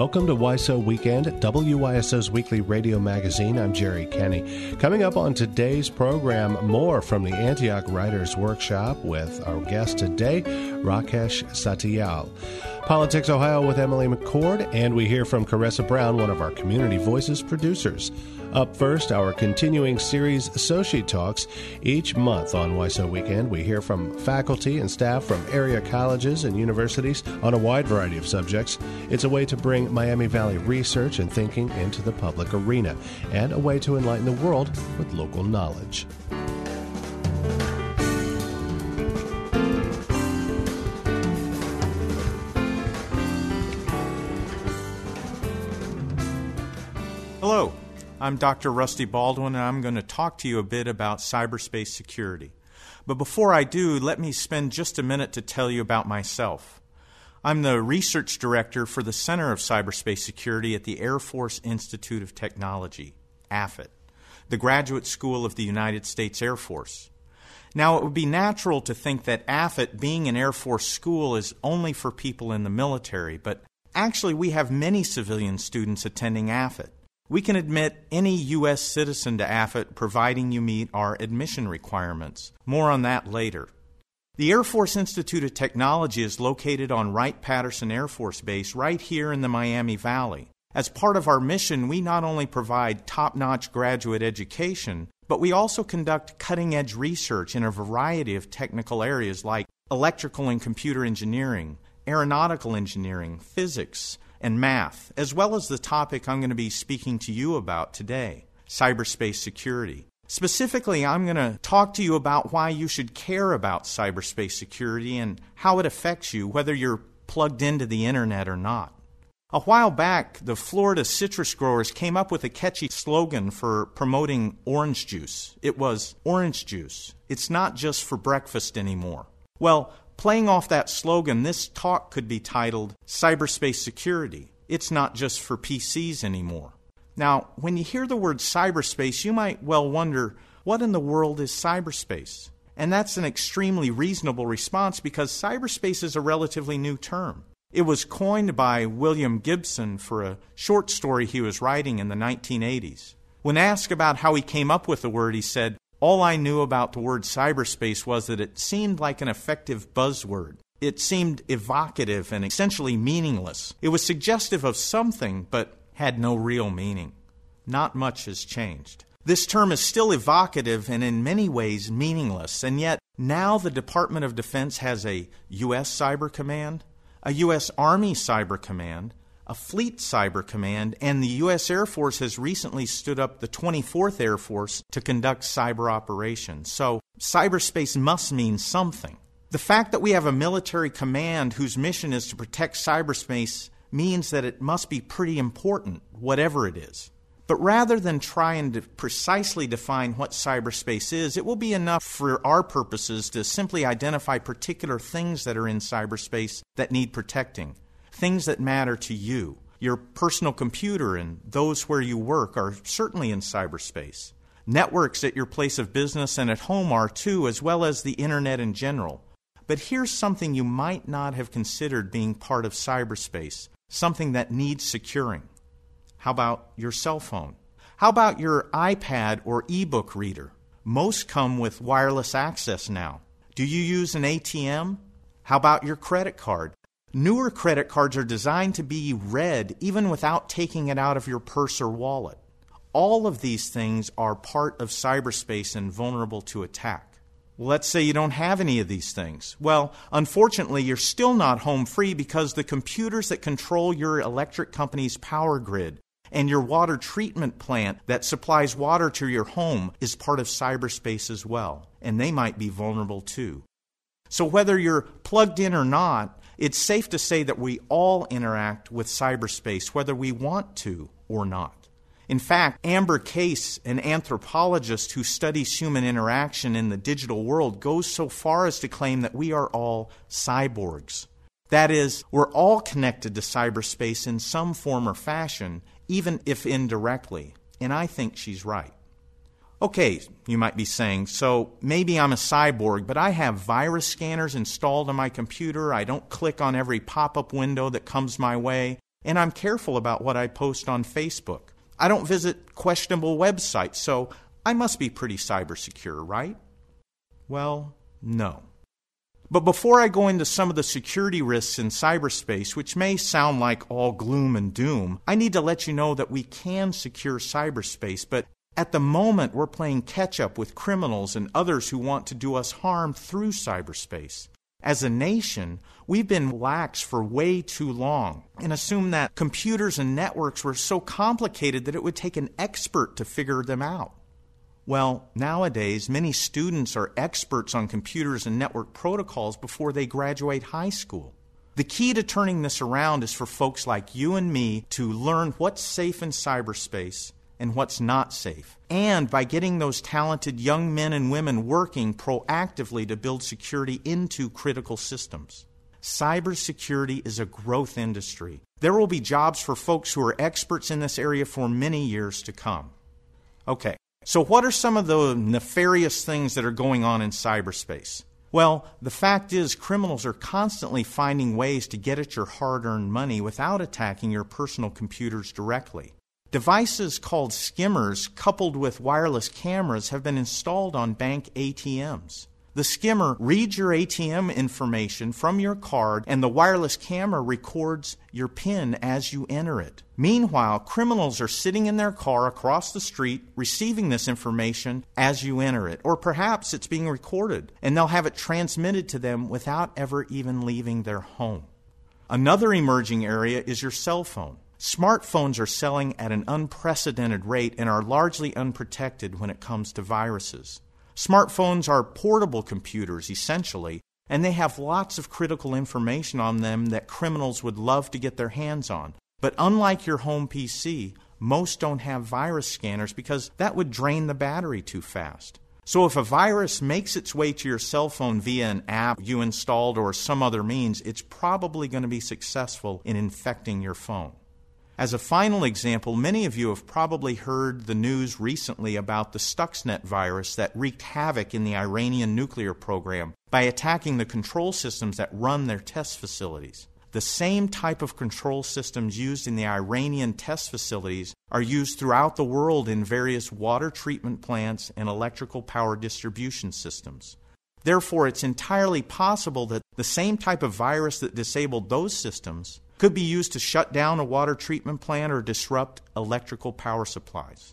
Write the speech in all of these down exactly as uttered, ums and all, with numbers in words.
Welcome to W I S O Weekend, W Y S O's weekly radio magazine. I'm Jerry Kenny. Coming up on today's program, more from the Antioch Writers Workshop with our guest today, Rakesh Satyal. Politics Ohio with Emily McCord, and we hear from Caressa Brown, one of our Community Voices producers. Up first, our continuing series, Associate Talks. Each month on W I S O Weekend, we hear from faculty and staff from area colleges and universities on a wide variety of subjects. It's a way to bring Miami Valley research and thinking into the public arena, and a way to enlighten the world with local knowledge. Hello, I'm Doctor Rusty Baldwin, and I'm going to talk to you a bit about cyberspace security. But before I do, let me spend just a minute to tell you about myself. I'm the research director for the Center of Cyberspace Security at the Air Force Institute of Technology, A F I T, the graduate school of the United States Air Force. Now, it would be natural to think that A F I T, being an Air Force school, is only for people in the military, but actually we have many civilian students attending A F I T. We can admit any U S citizen to A F I T providing you meet our admission requirements. More on that later. The Air Force Institute of Technology is located on Wright-Patterson Air Force Base right here in the Miami Valley. As part of our mission, we not only provide top-notch graduate education, but we also conduct cutting-edge research in a variety of technical areas like electrical and computer engineering, aeronautical engineering, physics, and math, as well as the topic I'm going to be speaking to you about today, cyberspace security. Specifically, I'm going to talk to you about why you should care about cyberspace security and how it affects you, whether you're plugged into the internet or not. A while back, the Florida citrus growers came up with a catchy slogan for promoting orange juice. It was, "Orange juice. It's not just for breakfast anymore." Well, playing off that slogan, this talk could be titled, Cyberspace Security. It's not just for P Cs anymore. Now, when you hear the word cyberspace, you might well wonder, what in the world is cyberspace? And that's an extremely reasonable response because cyberspace is a relatively new term. It was coined by William Gibson for a short story he was writing in the nineteen eighties. When asked about how he came up with the word, he said, "All I knew about the word cyberspace was that it seemed like an effective buzzword. It seemed evocative and essentially meaningless. It was suggestive of something, but had no real meaning." Not much has changed. This term is still evocative and in many ways meaningless, and yet now the Department of Defense has a U S Cyber Command, a U S Army Cyber Command, a Fleet Cyber Command, and the U S Air Force has recently stood up the twenty-fourth Air Force to conduct cyber operations. So cyberspace must mean something. The fact that we have a military command whose mission is to protect cyberspace means that it must be pretty important, whatever it is. But rather than trying to precisely define what cyberspace is, it will be enough for our purposes to simply identify particular things that are in cyberspace that need protecting. Things that matter to you. Your personal computer and those where you work are certainly in cyberspace. Networks at your place of business and at home are too, as well as the internet in general. But here's something you might not have considered being part of cyberspace, something that needs securing. How about your cell phone? How about your iPad or e-book reader? Most come with wireless access now. Do you use an A T M? How about your credit card? Newer credit cards are designed to be read even without taking it out of your purse or wallet. All of these things are part of cyberspace and vulnerable to attack. Let's say you don't have any of these things. Well, unfortunately, you're still not home free because the computers that control your electric company's power grid and your water treatment plant that supplies water to your home is part of cyberspace as well, and they might be vulnerable too. So whether you're plugged in or not, it's safe to say that we all interact with cyberspace, whether we want to or not. In fact, Amber Case, an anthropologist who studies human interaction in the digital world, goes so far as to claim that we are all cyborgs. That is, we're all connected to cyberspace in some form or fashion, even if indirectly. And I think she's right. Okay, you might be saying, so maybe I'm a cyborg, but I have virus scanners installed on my computer. I don't click on every pop-up window that comes my way. And I'm careful about what I post on Facebook. I don't visit questionable websites, so I must be pretty cyber secure, right? Well, no. But before I go into some of the security risks in cyberspace, which may sound like all gloom and doom, I need to let you know that we can secure cyberspace, but at the moment we're playing catch-up with criminals and others who want to do us harm through cyberspace. As a nation, we've been lax for way too long and assumed that computers and networks were so complicated that it would take an expert to figure them out. Well, nowadays, many students are experts on computers and network protocols before they graduate high school. The key to turning this around is for folks like you and me to learn what's safe in cyberspace and what's not safe. And by getting those talented young men and women working proactively to build security into critical systems. Cybersecurity is a growth industry. There will be jobs for folks who are experts in this area for many years to come. Okay. So what are some of the nefarious things that are going on in cyberspace? Well, the fact is criminals are constantly finding ways to get at your hard-earned money without attacking your personal computers directly. Devices called skimmers coupled with wireless cameras have been installed on bank A T Ms. The skimmer reads your A T M information from your card, and the wireless camera records your PIN as you enter it. Meanwhile, criminals are sitting in their car across the street receiving this information as you enter it. Or perhaps it's being recorded, and they'll have it transmitted to them without ever even leaving their home. Another emerging area is your cell phone. Smartphones are selling at an unprecedented rate and are largely unprotected when it comes to viruses. Smartphones are portable computers, essentially, and they have lots of critical information on them that criminals would love to get their hands on. But unlike your home P C, most don't have virus scanners because that would drain the battery too fast. So if a virus makes its way to your cell phone via an app you installed or some other means, it's probably going to be successful in infecting your phone. As a final example, many of you have probably heard the news recently about the Stuxnet virus that wreaked havoc in the Iranian nuclear program by attacking the control systems that run their test facilities. The same type of control systems used in the Iranian test facilities are used throughout the world in various water treatment plants and electrical power distribution systems. Therefore, it's entirely possible that the same type of virus that disabled those systems could be used to shut down a water treatment plant or disrupt electrical power supplies.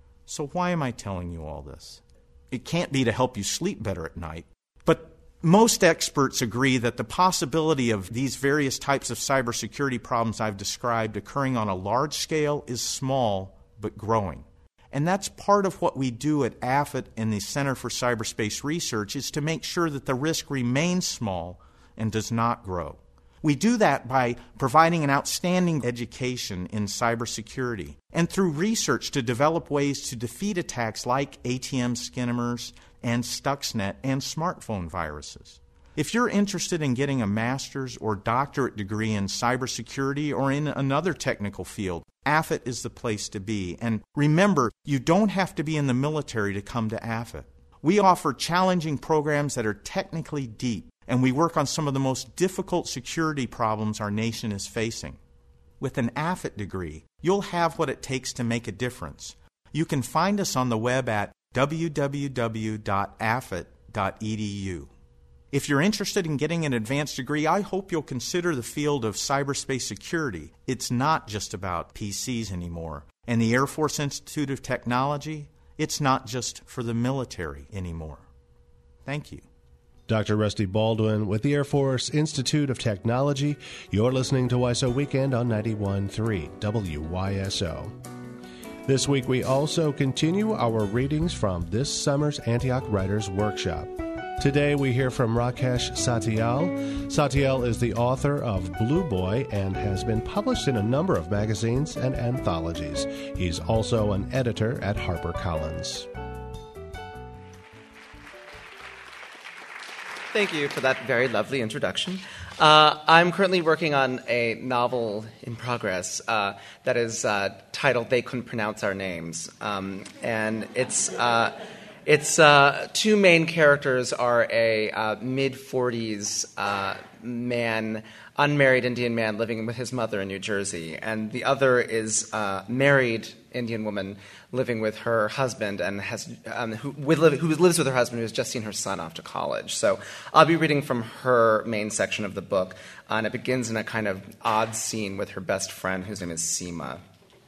So why am I telling you all this? It can't be to help you sleep better at night. But most experts agree that the possibility of these various types of cybersecurity problems I've described occurring on a large scale is small but growing. And that's part of what we do at A F I T and the Center for Cyberspace Research is to make sure that the risk remains small and does not grow. We do that by providing an outstanding education in cybersecurity and through research to develop ways to defeat attacks like A T M skimmers and Stuxnet and smartphone viruses. If you're interested in getting a master's or doctorate degree in cybersecurity or in another technical field, A F I T is the place to be. And remember, you don't have to be in the military to come to A F I T. We offer challenging programs that are technically deep, and we work on some of the most difficult security problems our nation is facing. With an A F I T degree, you'll have what it takes to make a difference. You can find us on the web at w w w dot a f i t dot e d u. If you're interested in getting an advanced degree, I hope you'll consider the field of cyberspace security. It's not just about P Cs anymore. And the Air Force Institute of Technology, it's not just for the military anymore. Thank you. Doctor Rusty Baldwin with the Air Force Institute of Technology. You're listening to W I S O Weekend on ninety-one point three W Y S O. This week we also continue our readings from this summer's Antioch Writers Workshop. Today we hear from Rakesh Satyal. Satyal is the author of Blue Boy and has been published in a number of magazines and anthologies. He's also an editor at HarperCollins. Thank you for that very lovely introduction. Uh, I'm currently working on a novel in progress uh, that is uh, titled They Couldn't Pronounce Our Names. Um, and it's uh, it's uh, two main characters are a uh, mid-forties uh, man unmarried Indian man living with his mother in New Jersey, and the other is a married Indian woman living with her husband and has um, who, with, who lives with her husband who has just seen her son off to college. So I'll be reading from her main section of the book, uh, and it begins in a kind of odd scene with her best friend, whose name is Seema.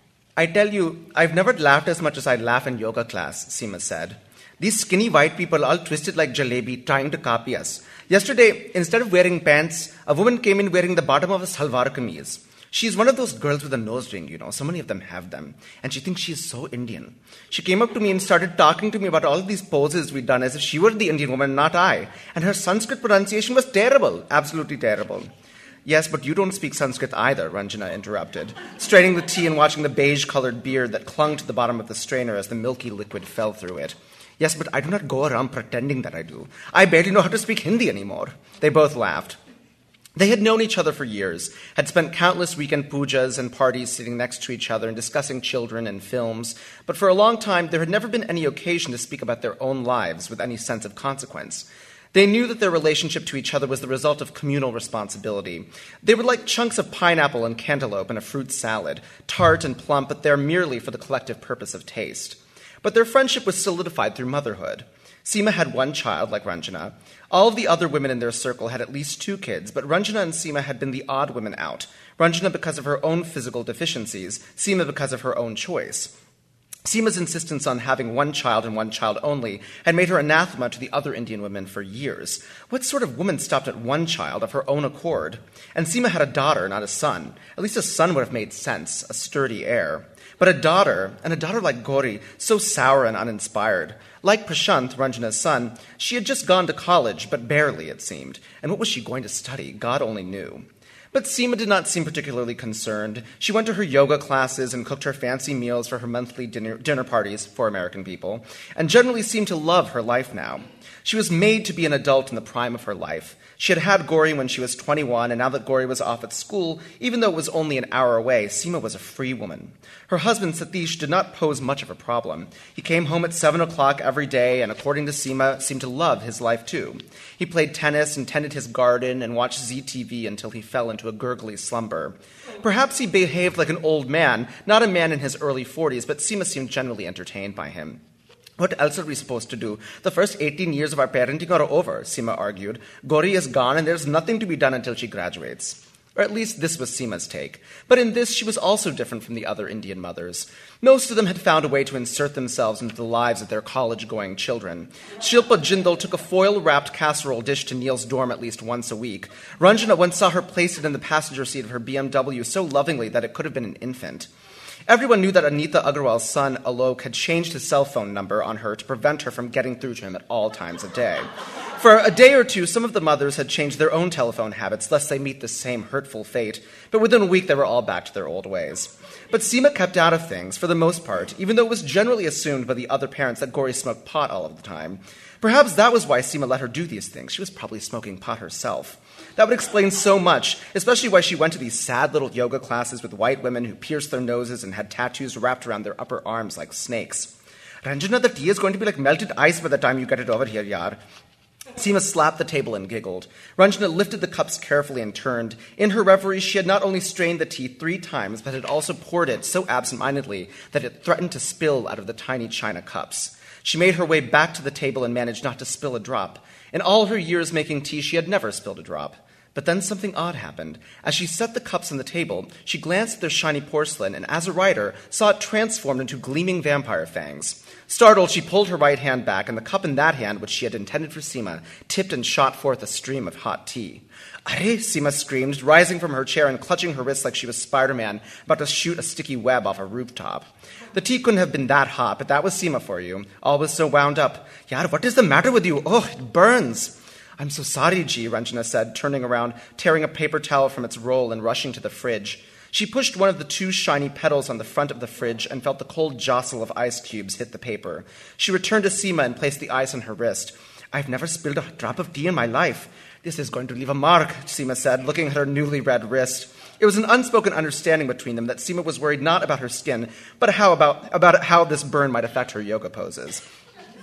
I tell you, I've never laughed as much as I laugh in yoga class, Seema said. These skinny white people all twisted like jalebi, trying to copy us. Yesterday, instead of wearing pants, a woman came in wearing the bottom of a salwar kameez. She's one of those girls with a nose ring, you know. So many of them have them. And she thinks she's so Indian. She came up to me and started talking to me about all of these poses we'd done as if she were the Indian woman, not I. And her Sanskrit pronunciation was terrible, absolutely terrible. Yes, but you don't speak Sanskrit either, Ranjana interrupted, straining the tea and watching the beige-colored beard that clung to the bottom of the strainer as the milky liquid fell through it. Yes, but I do not go around pretending that I do. I barely know how to speak Hindi anymore. They both laughed. They had known each other for years, had spent countless weekend pujas and parties sitting next to each other and discussing children and films, but for a long time there had never been any occasion to speak about their own lives with any sense of consequence. They knew that their relationship to each other was the result of communal responsibility. They were like chunks of pineapple and cantaloupe in a fruit salad, tart and plump, but there merely for the collective purpose of taste. But their friendship was solidified through motherhood. Seema had one child, like Ranjana. All of the other women in their circle had at least two kids, but Ranjana and Seema had been the odd women out. Ranjana because of her own physical deficiencies, Seema because of her own choice. Seema's insistence on having one child and one child only had made her anathema to the other Indian women for years. What sort of woman stopped at one child of her own accord? And Seema had a daughter, not a son. At least a son would have made sense, a sturdy heir. But a daughter, and a daughter like Gauri, so sour and uninspired. Like Prashant, Ranjana's son, she had just gone to college, but barely, it seemed. And what was she going to study? God only knew. But Seema did not seem particularly concerned. She went to her yoga classes and cooked her fancy meals for her monthly dinner, dinner parties for American people, and generally seemed to love her life now. She was made to be an adult in the prime of her life. She had had Gauri when she was twenty-one, and now that Gauri was off at school, even though it was only an hour away, Seema was a free woman. Her husband, Satish, did not pose much of a problem. He came home at seven o'clock every day, and according to Seema, seemed to love his life too. He played tennis and tended his garden and watched Z T V until he fell into a gurgly slumber. Perhaps he behaved like an old man, not a man in his early forties, but Seema seemed generally entertained by him. What else are we supposed to do? The first eighteen years of our parenting are over, Seema argued. Gauri is gone and there's nothing to be done until she graduates. Or at least this was Seema's take. But in this, she was also different from the other Indian mothers. Most of them had found a way to insert themselves into the lives of their college-going children. Shilpa Jindal took a foil-wrapped casserole dish to Neil's dorm at least once a week. Ranjana once saw her place it in the passenger seat of her B M W so lovingly that it could have been an infant. Everyone knew that Anita Agarwal's son, Alok, had changed his cell phone number on her to prevent her from getting through to him at all times of day. For a day or two, some of the mothers had changed their own telephone habits, lest they meet the same hurtful fate, but within a week they were all back to their old ways. But Seema kept out of things, for the most part, even though it was generally assumed by the other parents that Gauri smoked pot all of the time. Perhaps that was why Seema let her do these things. She was probably smoking pot herself. That would explain so much, especially why she went to these sad little yoga classes with white women who pierced their noses and had tattoos wrapped around their upper arms like snakes. Ranjana, the tea is going to be like melted ice by the time you get it over here, yaar. Seema slapped the table and giggled. Ranjana lifted the cups carefully and turned. In her reverie, she had not only strained the tea three times, but had also poured it so absent-mindedly that it threatened to spill out of the tiny china cups. She made her way back to the table and managed not to spill a drop. In all her years making tea, she had never spilled a drop. But then something odd happened. As she set the cups on the table, she glanced at their shiny porcelain and, as a writer, saw it transformed into gleaming vampire fangs. Startled, she pulled her right hand back, and the cup in that hand, which she had intended for Seema, tipped and shot forth a stream of hot tea. Are, Seema screamed, rising from her chair and clutching her wrists like she was Spider-Man, about to shoot a sticky web off a rooftop. The tea couldn't have been that hot, but that was Seema for you. All was so wound up. Yaar, what is the matter with you? Oh, it burns. I'm so sorry, Ji, Ranjana said, turning around, tearing a paper towel from its roll and rushing to the fridge. She pushed one of the two shiny petals on the front of the fridge and felt the cold jostle of ice cubes hit the paper. She returned to Seema and placed the ice on her wrist. I've never spilled a drop of tea in my life. This is going to leave a mark, Seema said, looking at her newly red wrist. It was an unspoken understanding between them that Seema was worried not about her skin, but how about, about how this burn might affect her yoga poses.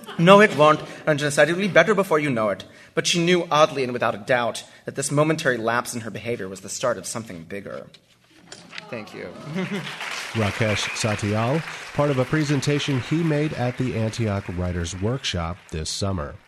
No, it won't, Ranjana said. It'll be better before you know it. But she knew, oddly and without a doubt, that this momentary lapse in her behavior was the start of something bigger. Thank you. Rakesh Satyal, part of a presentation he made at the Antioch Writers Workshop this summer.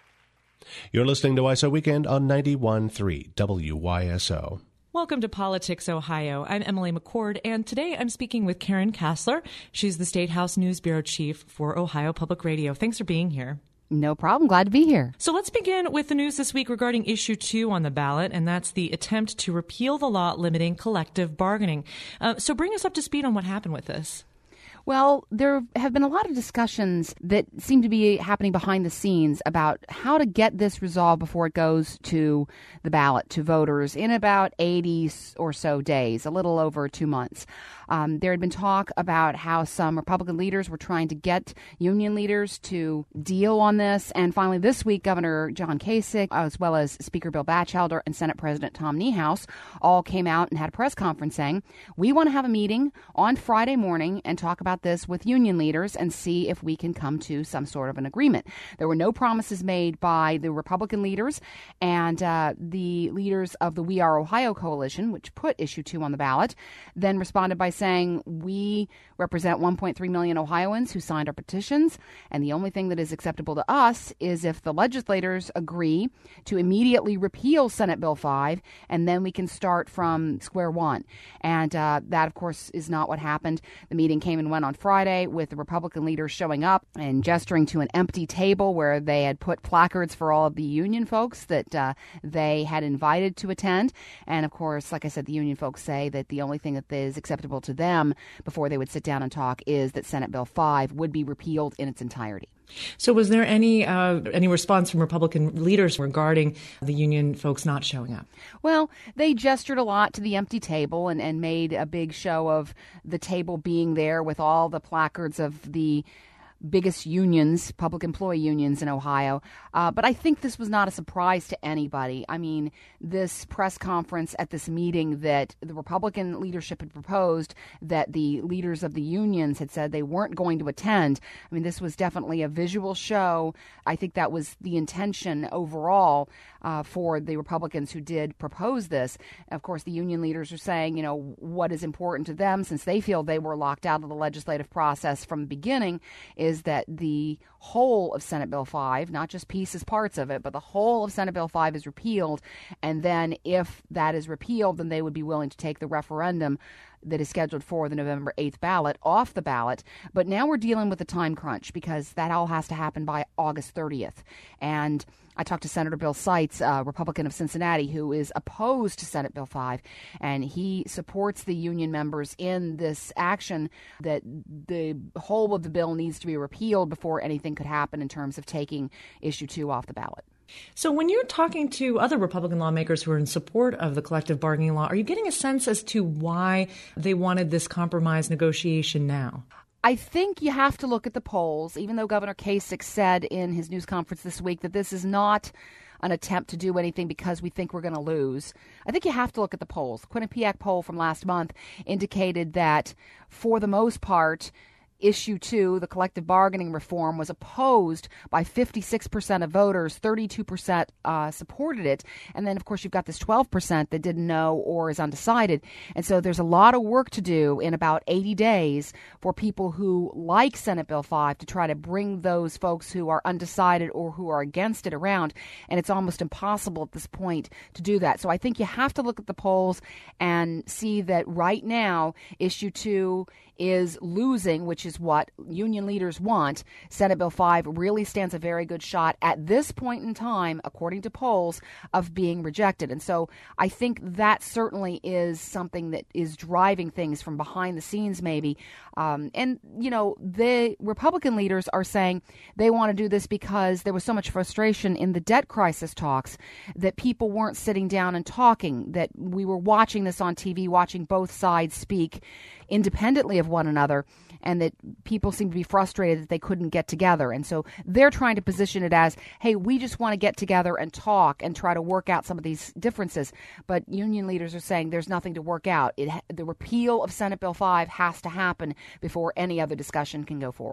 You're listening to Y S O Weekend on ninety-one point three W Y S O. Welcome to Politics Ohio. I'm Emily McCord, and today I'm speaking with Karen Kassler. She's the State House News Bureau Chief for Ohio Public Radio. Thanks for being here. No problem. Glad to be here. So let's begin with the news this week regarding issue two on the ballot, and that's the attempt to repeal the law limiting collective bargaining. Uh, so bring us up to speed on what happened with this. Well, there have been a lot of discussions that seem to be happening behind the scenes about how to get this resolved before it goes to the ballot, to voters, in about eighty or so days, a little over two months. Um, there had been talk about how some Republican leaders were trying to get union leaders to deal on this. And finally, this week, Governor John Kasich, as well as Speaker Bill Batchelder and Senate President Tom Niehaus, all came out and had a press conference saying, we want to have a meeting on Friday morning and talk about this with union leaders and see if we can come to some sort of an agreement. There were no promises made by the Republican leaders, and uh, the leaders of the We Are Ohio coalition, which put issue two on the ballot, then responded by saying, we represent one point three million Ohioans who signed our petitions, and the only thing that is acceptable to us is if the legislators agree to immediately repeal Senate Bill five, and then we can start from square one. And uh, that, of course, is not what happened. The meeting came and went on Friday with the Republican leaders showing up and gesturing to an empty table where they had put placards for all of the union folks that uh, they had invited to attend. And, of course, like I said, the union folks say that the only thing that is acceptable to them before they would sit down and talk is that Senate Bill five would be repealed in its entirety. So was there any uh, any response from Republican leaders regarding the union folks not showing up? Well, they gestured a lot to the empty table and, and made a big show of the table being there with all the placards of the biggest unions, public employee unions in Ohio. Uh, but I think this was not a surprise to anybody. I mean, this press conference at this meeting that the Republican leadership had proposed, that the leaders of the unions had said they weren't going to attend. I mean, this was definitely a visual show. I think that was the intention overall uh, for the Republicans who did propose this. Of course, the union leaders are saying, you know, what is important to them, since they feel they were locked out of the legislative process from the beginning, is is that the whole of Senate Bill five, not just pieces, parts of it, but the whole of Senate Bill five is repealed. And then if that is repealed, then they would be willing to take the referendum that is scheduled for the November eighth ballot off the ballot. But now we're dealing with a time crunch because that all has to happen by August thirtieth. And I talked to Senator Bill Seitz, a Republican of Cincinnati, who is opposed to Senate Bill five, and he supports the union members in this action that the whole of the bill needs to be repealed before anything could happen in terms of taking issue two off the ballot. So when you're talking to other Republican lawmakers who are in support of the collective bargaining law, are you getting a sense as to why they wanted this compromise negotiation now? I think you have to look at the polls, even though Governor Kasich said in his news conference this week that this is not an attempt to do anything because we think we're going to lose. I think you have to look at the polls. The Quinnipiac poll from last month indicated that, for the most part, Issue two, the collective bargaining reform, was opposed by fifty-six percent of voters, thirty-two percent uh, supported it. And then, of course, you've got this twelve percent that didn't know or is undecided. And so there's a lot of work to do in about eighty days for people who like Senate Bill five to try to bring those folks who are undecided or who are against it around. And it's almost impossible at this point to do that. So I think you have to look at the polls and see that right now, Issue two is losing, which is what union leaders want. Senate Bill five really stands a very good shot at this point in time, according to polls, of being rejected. And so I think that certainly is something that is driving things from behind the scenes, maybe. Um, and, you know, the Republican leaders are saying they want to do this because there was so much frustration in the debt crisis talks that people weren't sitting down and talking, that we were watching this on T V, watching both sides speak independently of one another, and that people seem to be frustrated that they couldn't get together. And so they're trying to position it as, hey, we just want to get together and talk and try to work out some of these differences. But union leaders are saying there's nothing to work out. It, the repeal of Senate Bill five has to happen before any other discussion can go forward.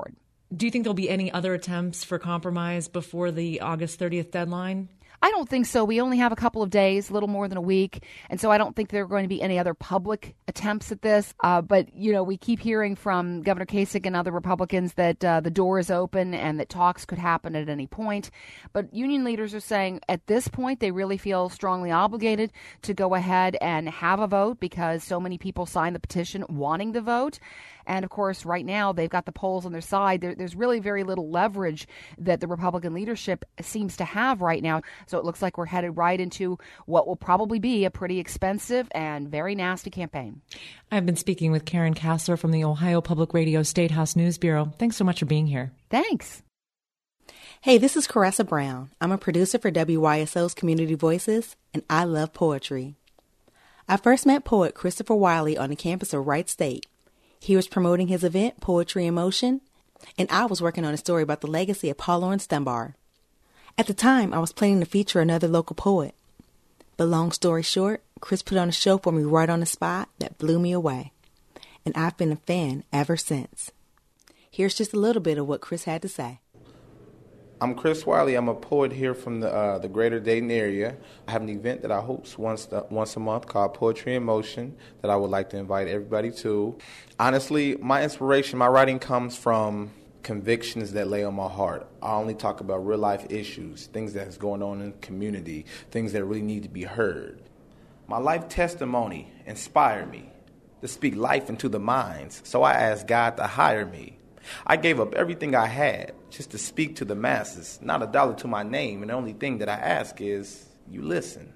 Do you think there'll be any other attempts for compromise before the August thirtieth deadline? I don't think so. We only have a couple of days, a little more than a week. And so I don't think there are going to be any other public attempts at this. Uh, but, you know, we keep hearing from Governor Kasich and other Republicans that uh, the door is open and that talks could happen at any point. But union leaders are saying at this point they really feel strongly obligated to go ahead and have a vote because so many people signed the petition wanting the vote. And, of course, right now they've got the polls on their side. There, there's really very little leverage that the Republican leadership seems to have right now. So it looks like we're headed right into what will probably be a pretty expensive and very nasty campaign. I've been speaking with Karen Kassler from the Ohio Public Radio State House News Bureau. Thanks so much for being here. Thanks. Hey, this is Caressa Brown. I'm a producer for W Y S O's Community Voices, and I love poetry. I first met poet Christopher Wiley on the campus of Wright State. He was promoting his event, Poetry in Motion, and I was working on a story about the legacy of Paul Laurence Dunbar. At the time, I was planning to feature another local poet. But long story short, Chris put on a show for me right on the spot that blew me away. And I've been a fan ever since. Here's just a little bit of what Chris had to say. I'm Chris Wiley. I'm a poet here from the uh, the greater Dayton area. I have an event that I host once the, once a month called Poetry in Motion that I would like to invite everybody to. Honestly, my inspiration, my writing comes from convictions that lay on my heart. I only talk about real life issues, things that's going on in the community, things that really need to be heard. My life testimony inspired me to speak life into the minds, so I asked God to hire me. I gave up everything I had just to speak to the masses, not a dollar to my name, and the only thing that I ask is you listen.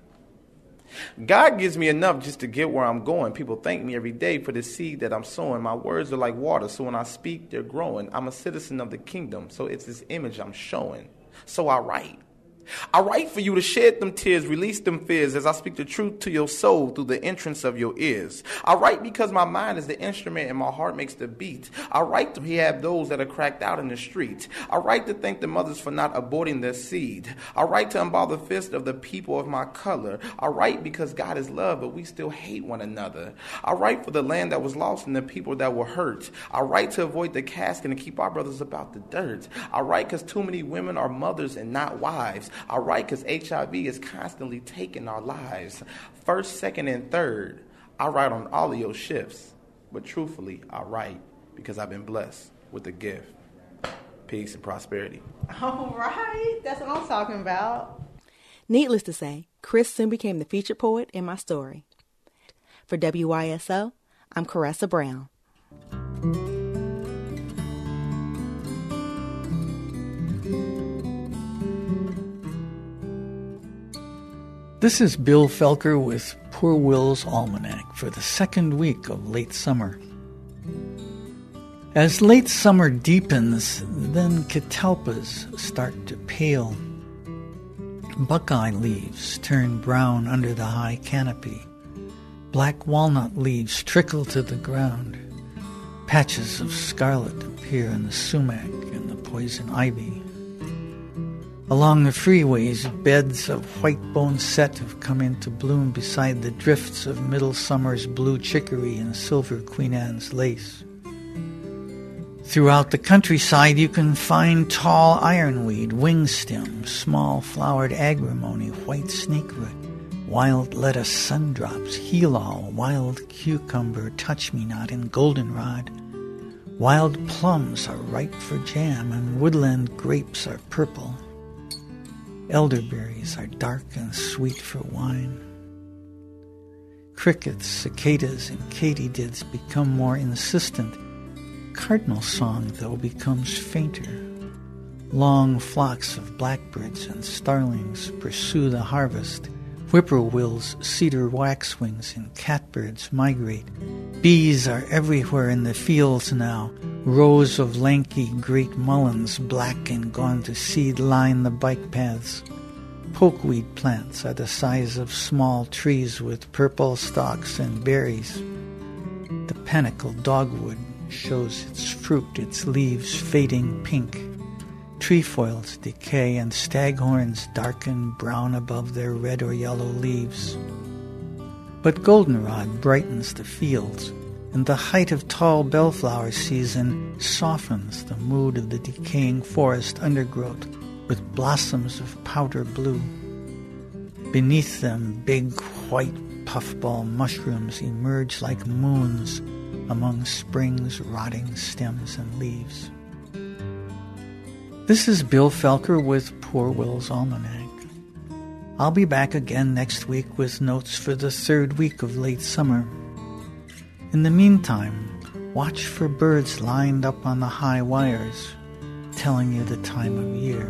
God gives me enough just to get where I'm going. People thank me every day for the seed that I'm sowing. My words are like water, so when I speak, they're growing. I'm a citizen of the kingdom, so it's this image I'm showing. So I write. I write for you to shed them tears, release them fears as I speak the truth to your soul through the entrance of your ears. I write because my mind is the instrument and my heart makes the beat. I write to have those that are cracked out in the street. I write to thank the mothers for not aborting their seed. I write to unbow the fist of the people of my color. I write because God is love, but we still hate one another. I write for the land that was lost and the people that were hurt. I write to avoid the casket and keep our brothers about the dirt. I write because too many women are mothers and not wives. I write because H I V is constantly taking our lives. First, second, and third, I write on all of your shifts. But truthfully, I write because I've been blessed with a gift. Peace and prosperity. All right. That's what I'm talking about. Needless to say, Chris soon became the featured poet in my story. For W Y S O, I'm Caressa Brown. This is Bill Felker with Poor Will's Almanac for the second week of late summer. As late summer deepens, then catalpas start to pale. Buckeye leaves turn brown under the high canopy. Black walnut leaves trickle to the ground. Patches of scarlet appear in the sumac and the poison ivy. Along the freeways, beds of white bone set have come into bloom beside the drifts of middle summer's blue chicory and silver Queen Anne's lace. Throughout the countryside you can find tall ironweed, wingstem, small flowered agrimony, white snakeroot, wild lettuce sundrops, heel-all, wild cucumber, touch-me-not, and goldenrod. Wild plums are ripe for jam, and woodland grapes are purple. Elderberries are dark and sweet for wine. Crickets, cicadas, and katydids become more insistent. Cardinal song, though, becomes fainter. Long flocks of blackbirds and starlings pursue the harvest. Whippoorwills, cedar waxwings, and catbirds migrate. Bees are everywhere in the fields now. Rows of lanky great mullens, black and gone to seed, line the bike paths. Pokeweed plants are the size of small trees with purple stalks and berries. The panicle dogwood shows its fruit, its leaves fading pink. Trefoils decay and staghorns darken brown above their red or yellow leaves. But goldenrod brightens the fields. and the height of tall bellflower season softens the mood of the decaying forest undergrowth with blossoms of powder blue. Beneath them, big white puffball mushrooms emerge like moons among spring's rotting stems and leaves. This is Bill Felker with Poor Will's Almanac. I'll be back again next week with notes for the third week of late summer. In the meantime, watch for birds lined up on the high wires, telling you the time of year.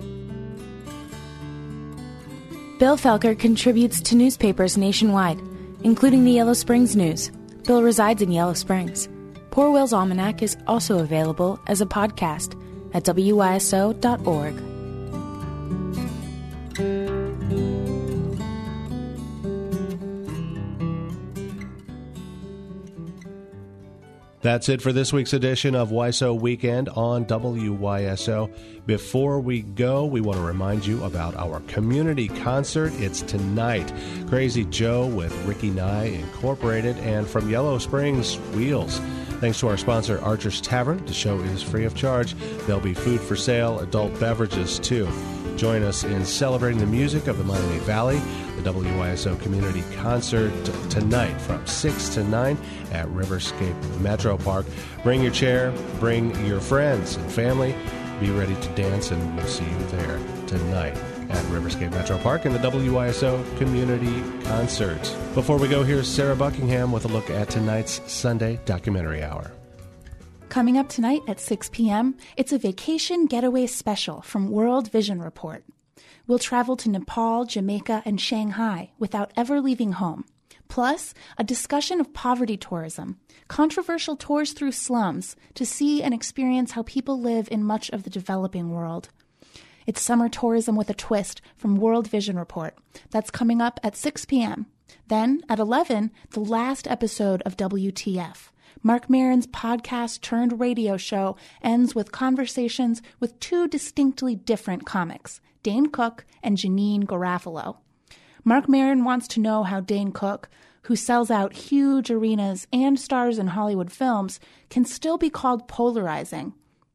Bill Felker contributes to newspapers nationwide, including the Yellow Springs News. Bill resides in Yellow Springs. Poor Will's Almanac is also available as a podcast at W Y S O dot org. That's it for this week's edition of Y S O Weekend on W Y S O. Before we go, we want to remind you about our community concert. It's tonight. Crazy Joe with Ricky Nye Incorporated, and from Yellow Springs, Wheels. Thanks to our sponsor, Archer's Tavern. The show is free of charge. There'll be food for sale, adult beverages, too. Join us in celebrating the music of the Miami Valley. The W Y S O Community Concert t- tonight from six to nine at Riverscape Metro Park. Bring your chair, bring your friends and family. Be ready to dance, and we'll see you there tonight at Riverscape Metro Park in the W Y S O Community Concert. Before we go, here's Sarah Buckingham with a look at tonight's Sunday Documentary Hour. Coming up tonight at six p.m., it's a vacation getaway special from World Vision Report. We'll travel to Nepal, Jamaica, and Shanghai without ever leaving home. Plus, a discussion of poverty tourism, controversial tours through slums to see and experience how people live in much of the developing world. It's summer tourism with a twist from World Vision Report. That's coming up at six p.m. Then, at eleven, the last episode of W T F. Mark Maron's podcast-turned-radio show ends with conversations with two distinctly different comics, Dane Cook and Janine Garofalo. Mark Maron wants to know how Dane Cook, who sells out huge arenas and stars in Hollywood films, can still be called polarizing.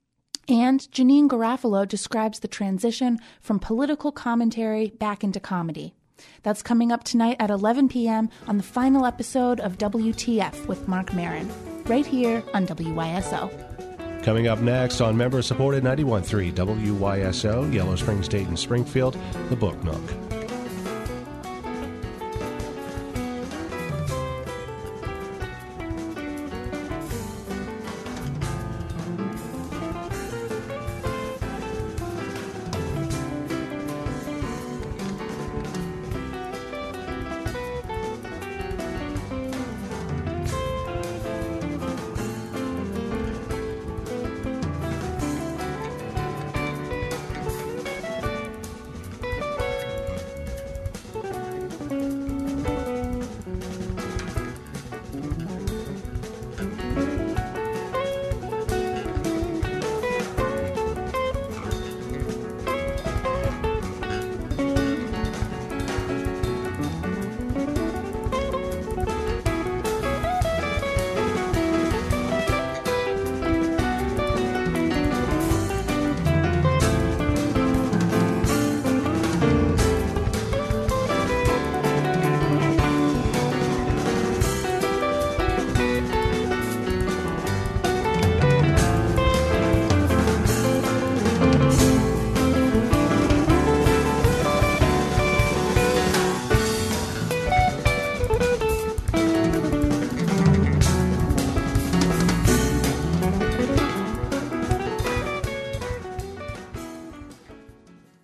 And Janine Garofalo describes the transition from political commentary back into comedy. That's coming up tonight at eleven p.m. on the final episode of W T F with Mark Maron, right here on W Y S O. Coming up next on member-supported ninety-one point three W Y S O, Yellow Springs, Dayton, Springfield, The Book Nook.